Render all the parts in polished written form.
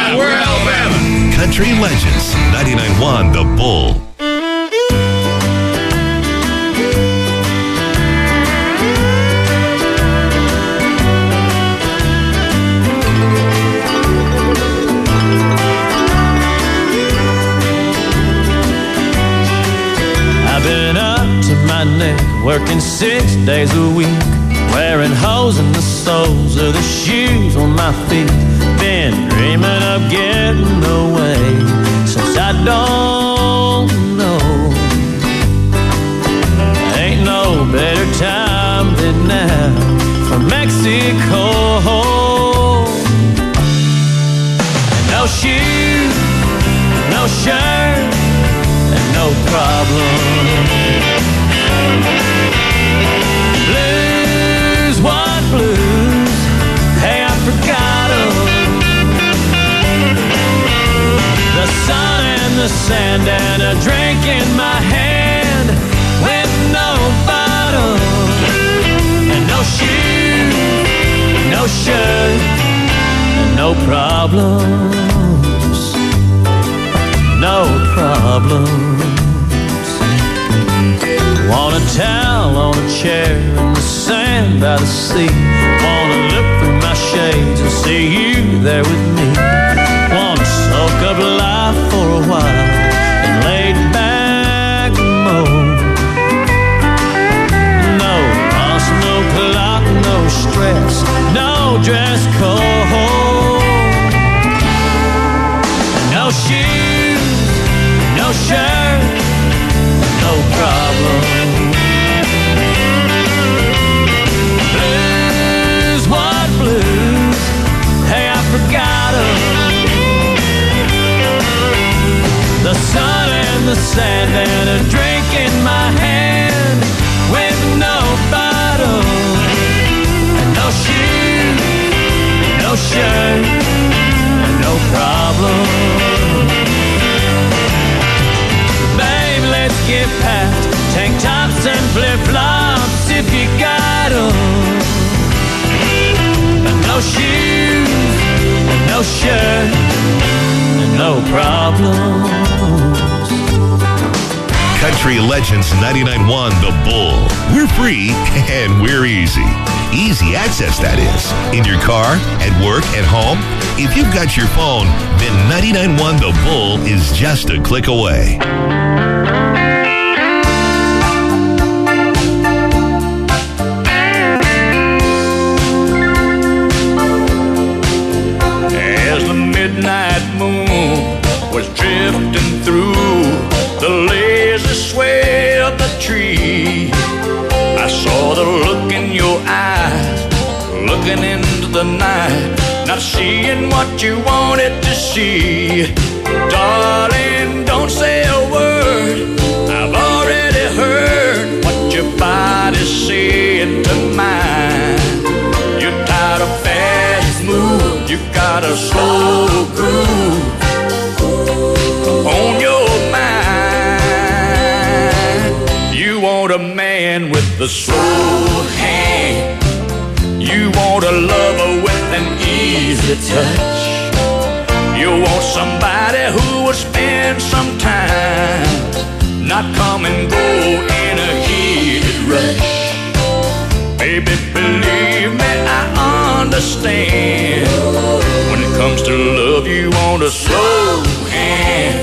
we're Alabama. Country Legends, 99.1 The Bull. I've been up to my neck, working 6 days a week, wearing holes in the soles of the shoes on my feet. Been dreaming of getting away since I don't know. Ain't no better time than now for Mexico. No shoes, no shirt, and no problem. Blues, what blues? Hey, I forgot 'em. The sun and the sand and a drink in my hand with no bottom. And no shoes, no shirt, and no problems. No problems. Want a towel on a chair in the sand by the sea. Wanna look through my shades and see you there with me. Wanna soak up life for a while and lay back moan. No boss, no clock, no stress, no dress code. No shoes, no shirt, no problem. Blues, what blues? Hey, I forgot 'em. The sun and the sand and a drink in my hand with no bottom. And no shoes, no shirt, and no problem. Babe, let's get past tank tops and flip-flops if you got 'em. And no shoes, and no shirt, and no problems. Country Legends 99.1 The Bull. We're free and we're easy. Easy access, that is. In your car, at work, at home. If you've got your phone, then 99.1 The Bull is just a click away. As the midnight moon was drifting through the lazy sway of the tree, I saw the look in your eyes, looking into the night, not seeing what you wanted to see. Darling, don't say a word, I've already heard what your body's saying to mine. You're tired of fast moves, you got a slow groove on your mind. You want a man with a slow hand, you want a lover with an easy touch. You want somebody who will spend some time, not come and go in a heated rush. Baby, believe me, I understand. When it comes to love, you want a slow hand.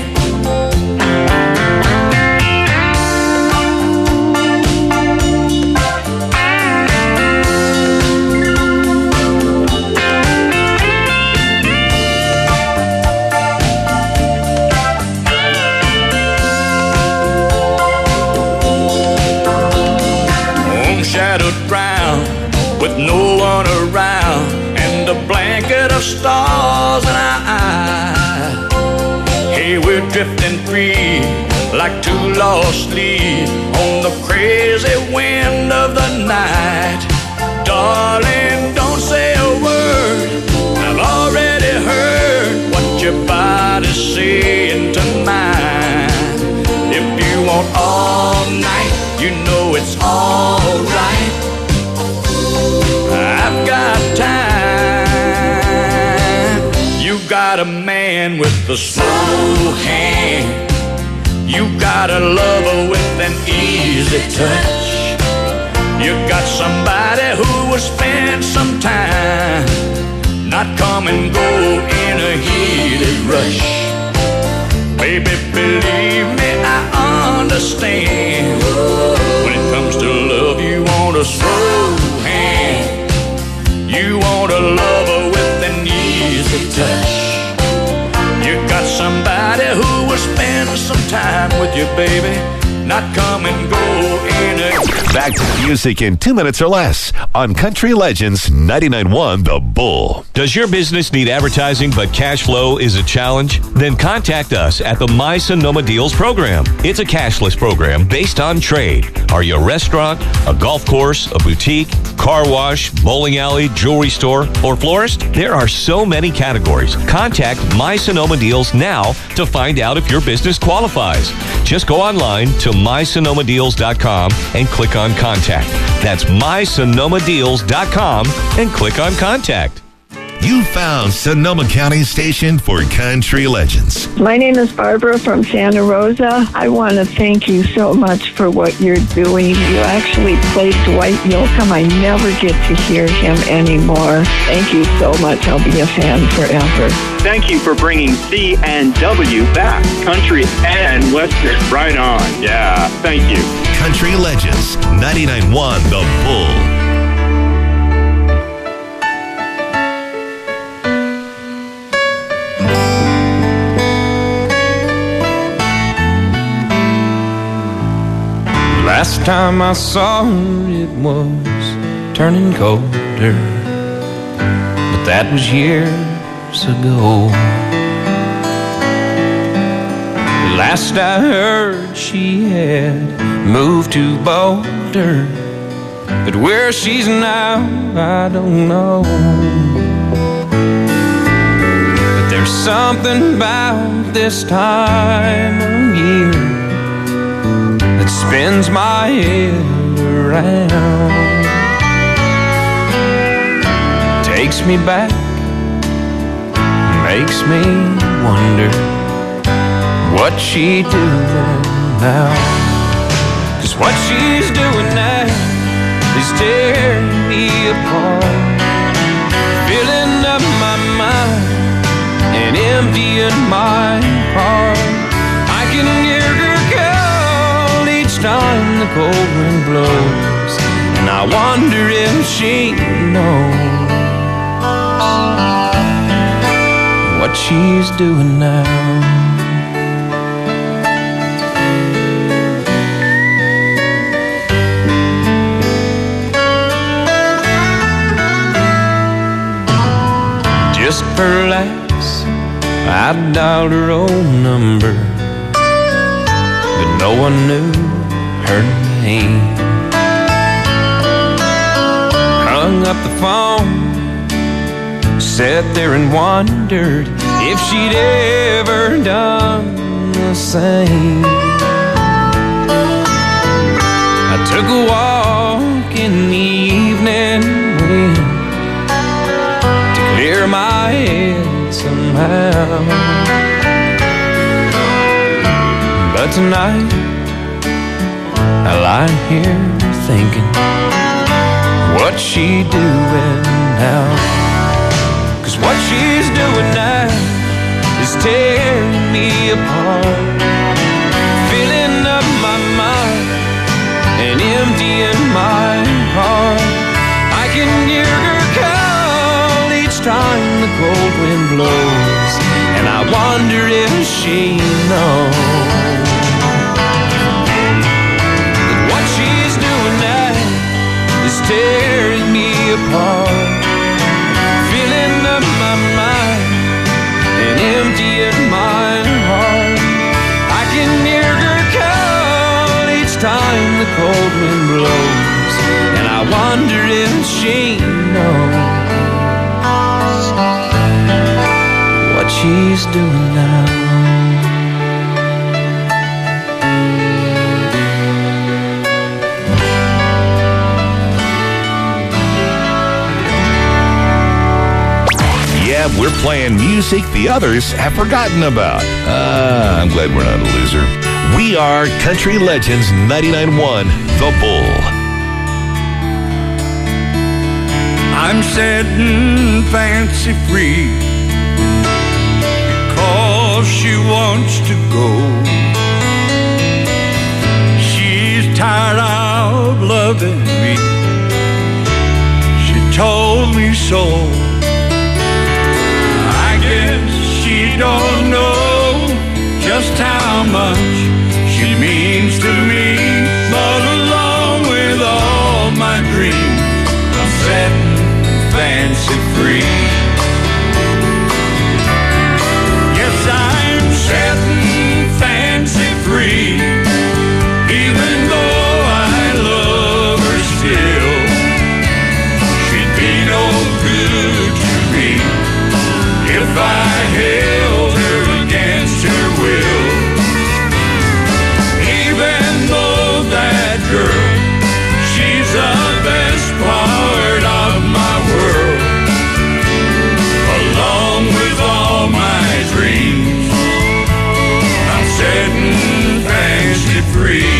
Shadowed brown with no one around and a blanket of stars in our eyes. Hey, we're drifting free like two lost leaves on the crazy wind of the night. Darling, don't say a word, I've already heard what your body's saying to mine. If you want all night, you know it's alright. I've got time. You got got a man with a slow hand. You got a lover with an easy touch. You got somebody who will spend some time, not come and go in a heated rush. Baby, believe me, I understand. When it comes to love, you want a slow hand. You want a lover with an easy touch. You got somebody who will spend some time with you, baby, not come and go in a... Back to music in 2 minutes or less on Country Legends 99.1 The Bull. Does your business need advertising but cash flow is a challenge? Then contact us at the My Sonoma Deals program. It's a cashless program based on trade. Are you a restaurant, a golf course, a boutique, car wash, bowling alley, jewelry store, or florist? There are so many categories. Contact My Sonoma Deals now to find out if your business qualifies. Just go online to mysonomadeals.com and click on Contact. That's mysonomadeals.com and click on Contact. You found Sonoma County's station for Country Legends. My name is Barbara from Santa Rosa. I want to thank you so much for what you're doing. You actually played Dwight Yoakam. I never get to hear him anymore. Thank you so much. I'll be a fan forever. Thank you for bringing C and W back. Country and Western. Right on. Yeah, thank you. Country Legends 99.1 The Bull. Last time I saw her, it was turning colder, but that was years ago. Last I heard, she had moved to Boulder, but where she's now, I don't know. But there's something about this time of year that spins my head around, takes me back, makes me wonder what she doing now. 'Cause what she's doing now is tearing me apart, filling up my mind and emptying my heart. I can hear her time the cold wind blows, and I wonder if she knows what she's doing now. Just for laughs, I dialed her own number, but no one knew her name. Hung up the phone, sat there and wondered if she'd ever done the same. I took a walk in the evening wind to clear my head somehow, but tonight I lie here thinking, what's she doing now? 'Cause what she's doing now is tearing me apart, filling up my mind and emptying my heart. I can hear her call each time the cold wind blows, and I wonder if she knows is tearing me apart, filling up my mind and emptying my heart. I can hear her call each time the cold wind blows, and I wonder if she knows what she's doing now. we're playing music the others have forgotten about. I'm glad we're not a loser. We are Country Legends 99.1, The Bull. I'm setting Fancy free because she wants to go. She's tired of loving me. She told me so. I guess she don't know just how much she means to me. But along with all my dreams, I'm setting Fancy free. Yes, I'm setting Fancy free, even though I love her still. She'd be no good to me if I held her against her will. Even though that girl, she's the best part of my world. Along with all my dreams, I'm setting Fancy free.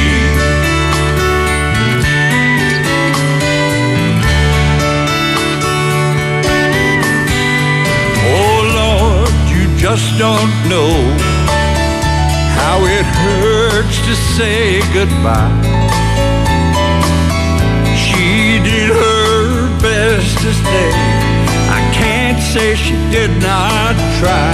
Oh Lord, you just don't know how it hurts to say goodbye. She did her best to stay. I can't say she did not try.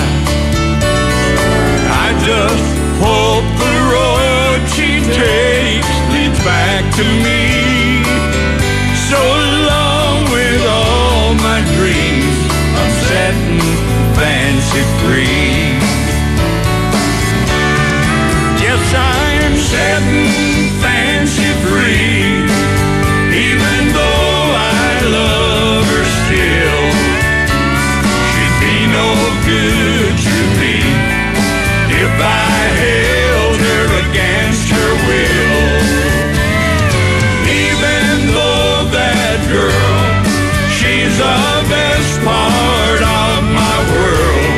I just hope the road she takes leads back to me. So along with all my dreams, I'm setting Fancy free. Yes, I'm setting Fancy free, even though I love her still. She'd be no good to me if I held her against her will. Even though that girl, she's the best part of my world.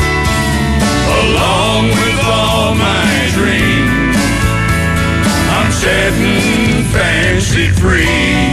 Along with all my dreams, I'm setting Fancy free.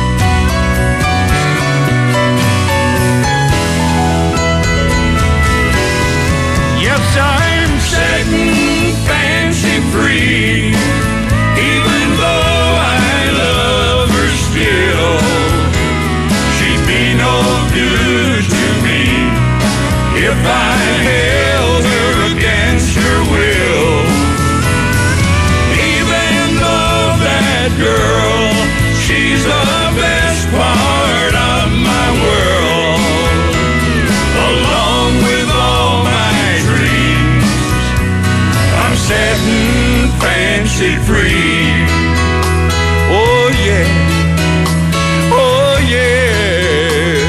Yes, I'm setting Fancy free, even though I love her still. She'd be no good to me if I held her against her will. Even though that girl, she's the best part of my world. Along with all my dreams, I'm setting Fancy free. Oh yeah, oh yeah.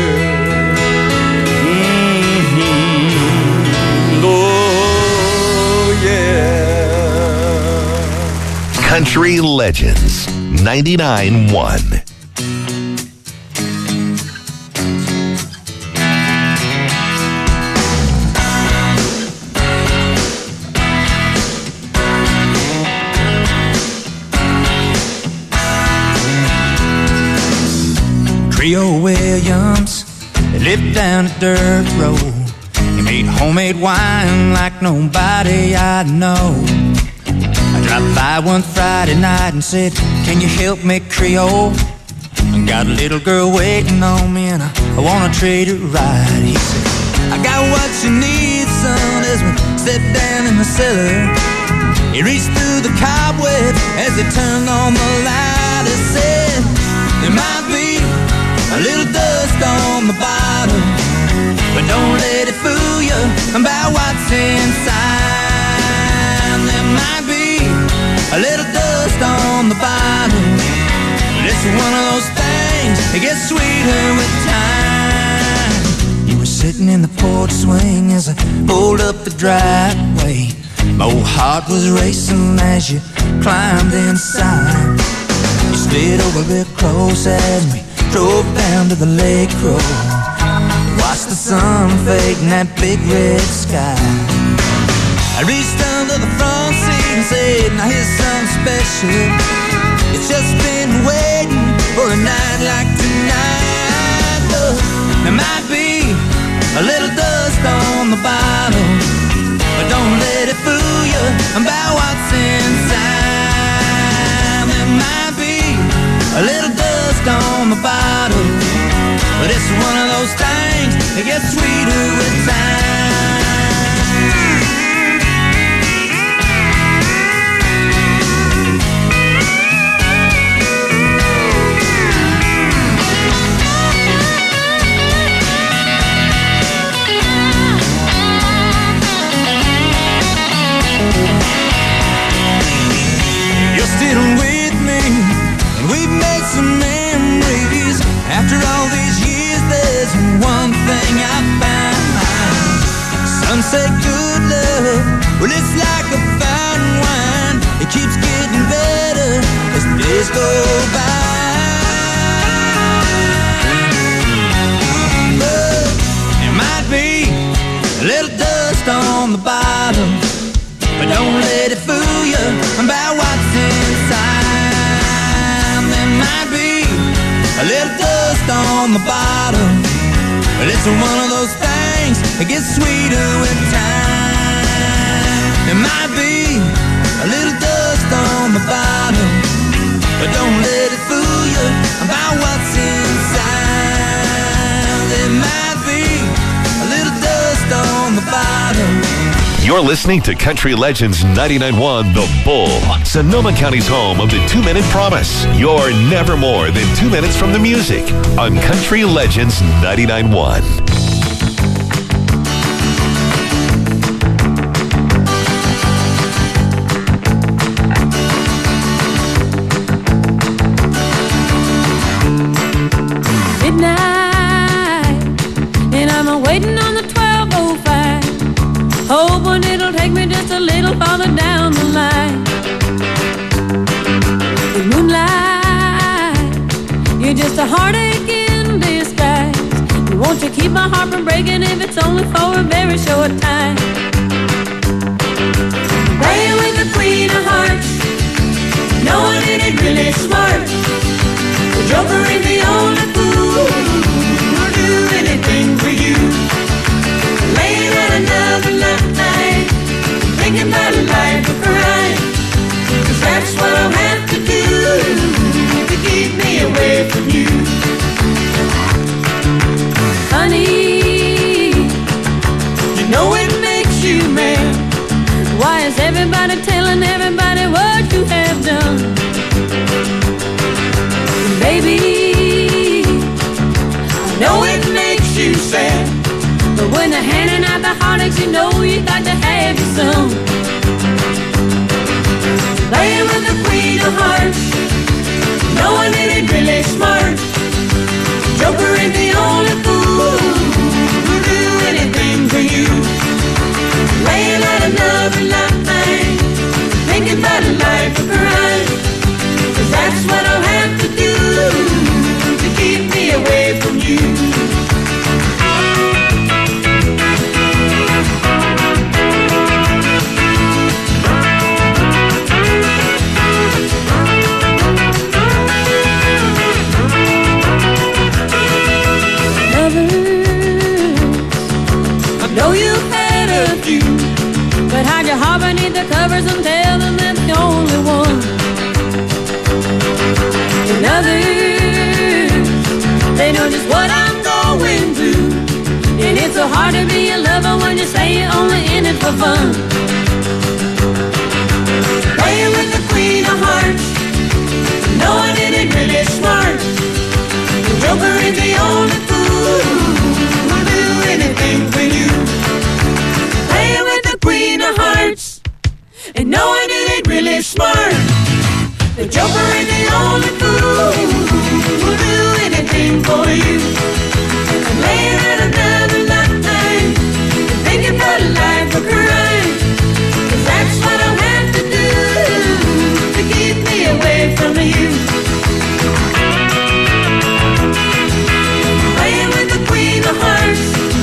Oh yeah. Country Legends 99.1. Creole Williams, they lived down a dirt road. He made homemade wine like nobody I know. I dropped by one Friday night and said, can you help me, Creole? I got a little girl waiting on me and I wanna treat her right. He said, I got what you need, son, as we stepped down in the cellar. He reached through the cobweb as he turned on the light. He said, there might be a little dust on the bottom, but don't let it fool you about what's inside. There might be a little dust on the bottom, but it's one of those things that gets sweeter with time. You were sitting in the porch swing as I pulled up the driveway. My old heart was racing as you climbed inside. You slid over real close as we drove down to the lake road. Watched watched the sun fade in that big red sky. I reached under the front seat and said, now here's something special. It's just been waiting for a night like tonight. Look, there might be a little dust on the bottom, but don't let it fool you about what's inside. There might be a little dust on the bottom, but it's one of those things that gets sweeter with time. You're still with me, and we've made some memories. After all these years, there's one thing I found. Some say good love, well, it's like a fine wine. It keeps getting better as the days go by. But there might be a little dust on the bottom, but don't let it fool you about what's inside. There might be a little dust on the bottom, but it's one of those things that gets sweeter with time. There might be a little dust on the bottom, but don't let it fool you about what's inside. There might be a little dust on the bottom. You're listening to Country Legends 99.1 The Bull, Sonoma County's home of the 2-Minute Promise. You're never more than 2 minutes from the music on Country Legends 99.1. Midnight, and I'm waiting on the 12:05. Hoping it'll take me just a little farther down the line. The moonlight, you're just a heartache in disguise. You want to keep my heart from breaking if it's only for a very short time. Playing with the queen of hearts, knowing it ain't really smart. The joker ain't the only fool who'll do anything for you. Laying out another love night, thinking about a life of crime. 'Cause that's what I'll have to do to keep me away from you. Honey, you know it makes you mad. Why is everybody telling everybody what you have done? Baby, I know it makes you sad, but when they're handing out the heartaches, you know you got to have your some. Playing with the queen of hearts, knowing it ain't really smart. Joker ain't the only fool who'll do anything for you. Laying out another love night, thinking about a life of crime. 'Cause that's what I'll have to do to keep me away from you. I know you've had a few, but hide your heart beneath the covers and tell them that's the only one. And others, they know just what I'm going through, and it's so hard to be a lover when you say you're only in it for fun. Playing with the queen of hearts, knowing it ain't really smart. The joker ain't the only fool who'll do anything for you. Playing with the queen of hearts, and knowing it ain't really smart. The joker ain't the only fool who'll do anything for you. I'm laying out another lifetime, thinking about a life of crime. 'Cause that's what I'll have to do to keep me away from you. Playing with the queen of hearts,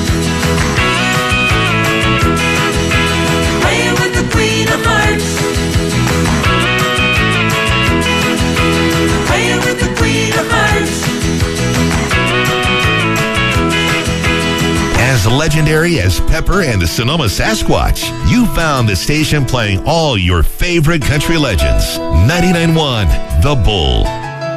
legendary as Pepper and the Sonoma Sasquatch. You found the station playing all your favorite country legends. 99.1 The Bull.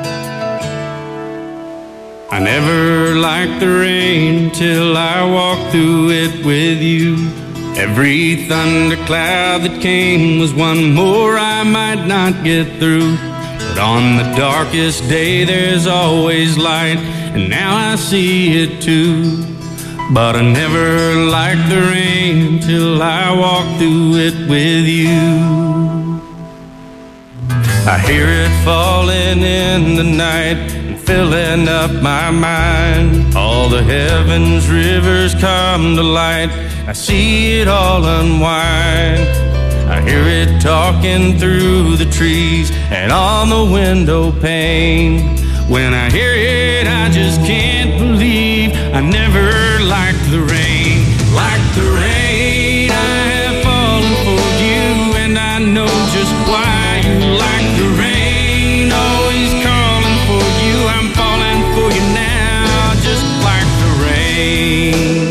I never liked the rain till I walked through it with you. Every thundercloud that came was one more I might not get through. But on the darkest day there's always light, and now I see it too. But I never liked the rain till I walked through it with you. I hear it falling in the night and filling up my mind. All the heavens rivers come to light, I see it all unwind. I hear it talking through the trees and on the window pane. When I hear it, I just can't believe I never liked the rain. Like the rain, I have fallen for you, and I know just why you like the rain. Always calling for you, I'm falling for you now, just like the rain.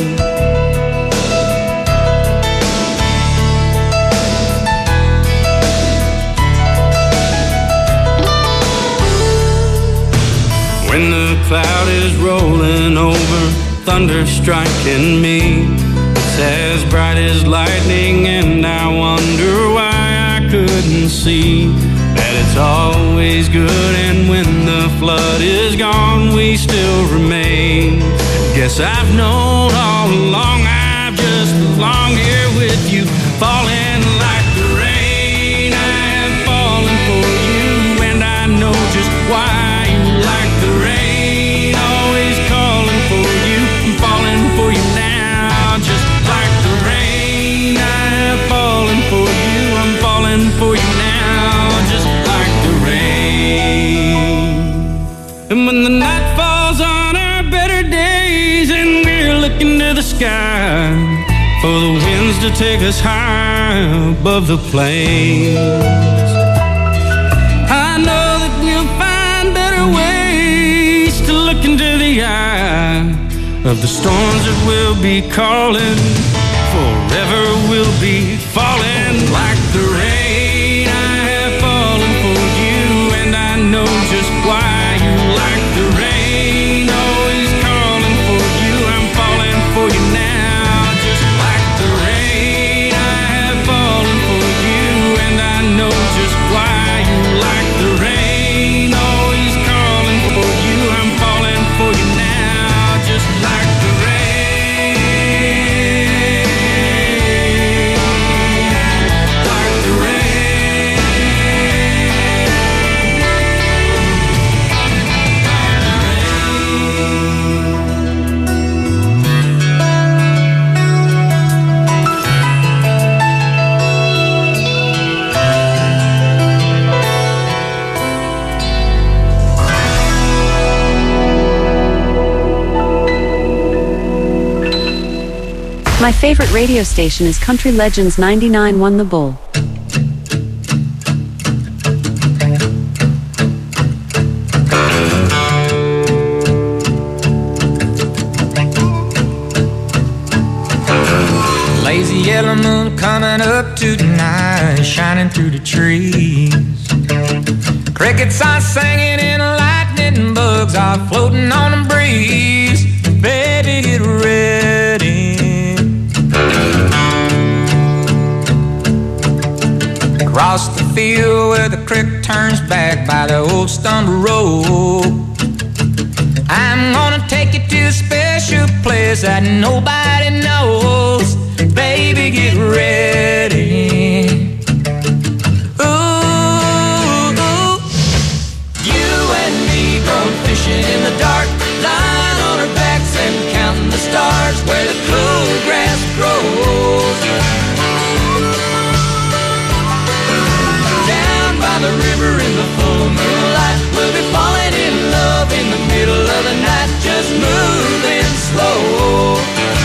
When the cloud is rolling over, thunder striking me, it's as bright as lightning, and I wonder why I couldn't see that it's always good, and when the flood is gone, we still remain. Guess I've known all along, I've just belonged here with you, falling like the rain. I have fallen for you, and I know just why you like the rain. Always calling for you, I'm falling for you now, just like the rain. I have fallen for you, I'm falling for you now, just like the rain. And when the night falls on our better days and we're looking to the sky for the winds to take us high above the plains, I know that we'll find better ways to look into the eye of the storms that will be calling. Forever we'll be falling like the rain. I have fallen for you, and I know just why you like the rain. Always calling for you, I'm falling for you now, just like the rain. I have fallen for you, and I know just why you like the rain. Always calling for you, I'm falling for you now, just like the rain. Like the rain. My favorite radio station is Country Legends 99.1 The Bull. Lazy yellow moon coming up tonight, shining through the trees. Crickets are singing and lightning bugs are floating on the breeze. Baby, get ready. Across the field where the creek turns back by the old stumble road, I'm gonna take you to a special place that nobody knows. Baby, get ready. Ooh, ooh. You and me going fishing in the dark, lying on our backs and counting the stars where the cool grass grows. Down by the river in the full moonlight, we'll be falling in love in the middle of the night, just moving slow.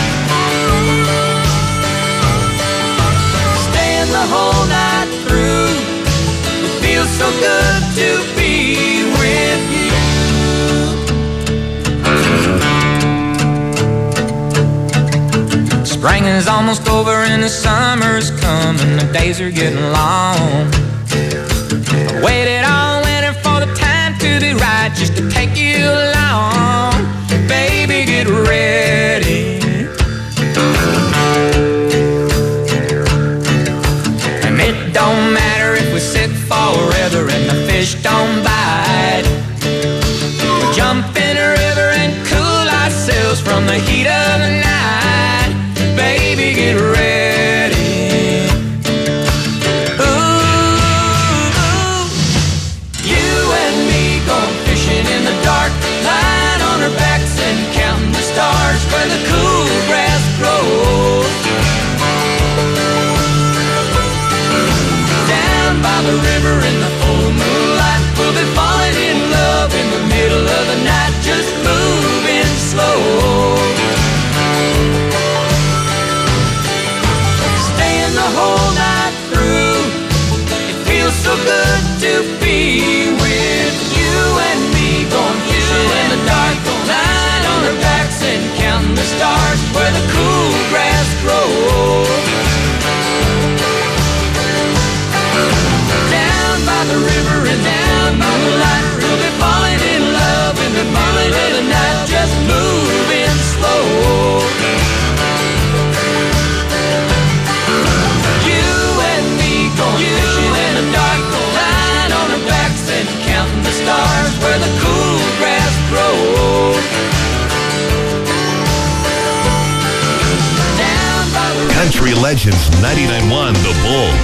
Staying the whole night through, it feels so good to be with you. Spring is almost over and the summer's coming. The days are getting long. I waited all winter for the time to be right, just to take you along. Baby, get ready. And it don't matter if we sit forever and the fish don't bite. We'll jump in a river and cool ourselves from the heat of the night. Baby, get ready. Ooh, you and me going fishing in the dark, lying on our backs and counting the stars where the cool grass grows. Down by the river in the full moonlight, we'll be falling in love in the middle of the night, just moving slow. Whole night through, it feels so good to be with you and me, going fishing in the dark, lying on our backs and counting the stars where the cool grass grows. Down by the river and down by the light, we'll be falling in love in the middle of the night, just moving slow. Stars where the cool grass grows. Down by the Country Legends 99.1 The Bull.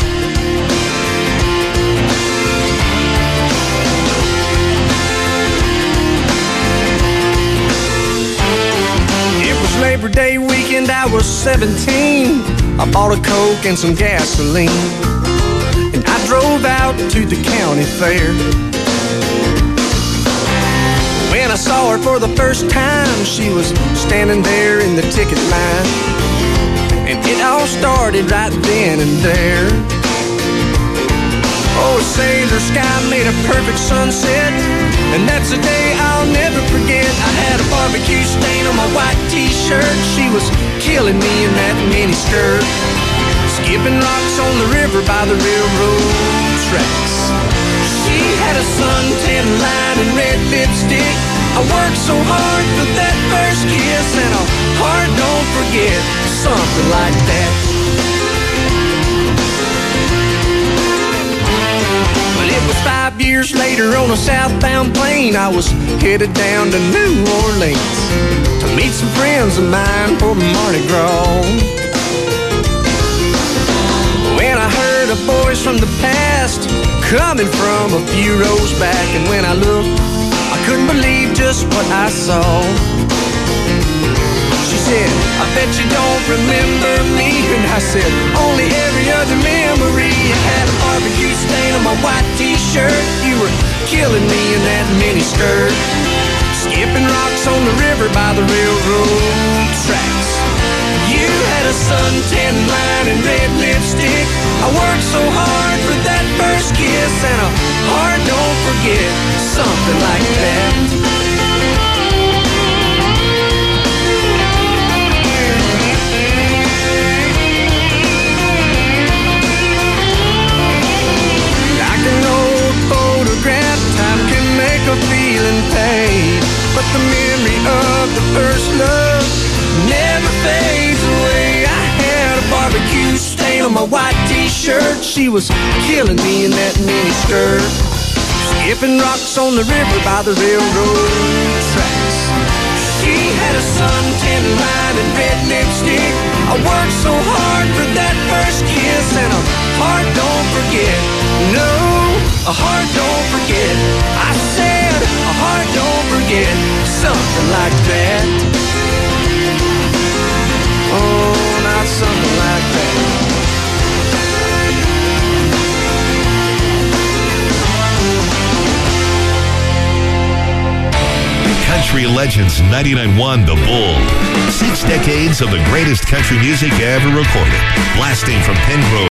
It was Labor Day weekend, I was 17. I bought a Coke and some gasoline, and I drove out to the county fair. When I saw her for the first time, she was standing there in the ticket line, and it all started right then and there. Oh, sailor sky made a perfect sunset, and that's a day I'll never forget. I had a barbecue stain on my white t-shirt. She was killing me in that mini skirt, skipping rocks on the river by the railroad tracks. She had a suntan line and red lipstick. I worked so hard for that first kiss, and a heart don't forget, something like that. But it was 5 years later on a southbound plane. I was headed down to New Orleans to meet some friends of mine for Mardi Gras. When I heard a voice from the past coming from a few rows back, and when I looked, I couldn't believe just what I saw. She said, I bet you don't remember me. And I said, only every other memory. I had a barbecue stain on my white t-shirt. You were killing me in that mini skirt, skipping rocks on the river by the railroad tracks. You had a suntan line and red lipstick. I worked so hard for that first kiss, and a heart don't forget, something like that. Like an old photograph, time can make a feeling fade, but the memory of the first love never fades away. I had a barbecue stain on my white t-shirt. She was killing me in that mini skirt, skipping rocks on the river by the railroad tracks. She had a suntan line and red lipstick. I worked so hard for that first kiss, and a heart don't forget. No, a heart don't forget. I said a heart don't forget, something like that. Oh, not something like that. Country Legends 99.1 The Bull. 6 decades of the greatest country music ever recorded. Blasting from Pengrove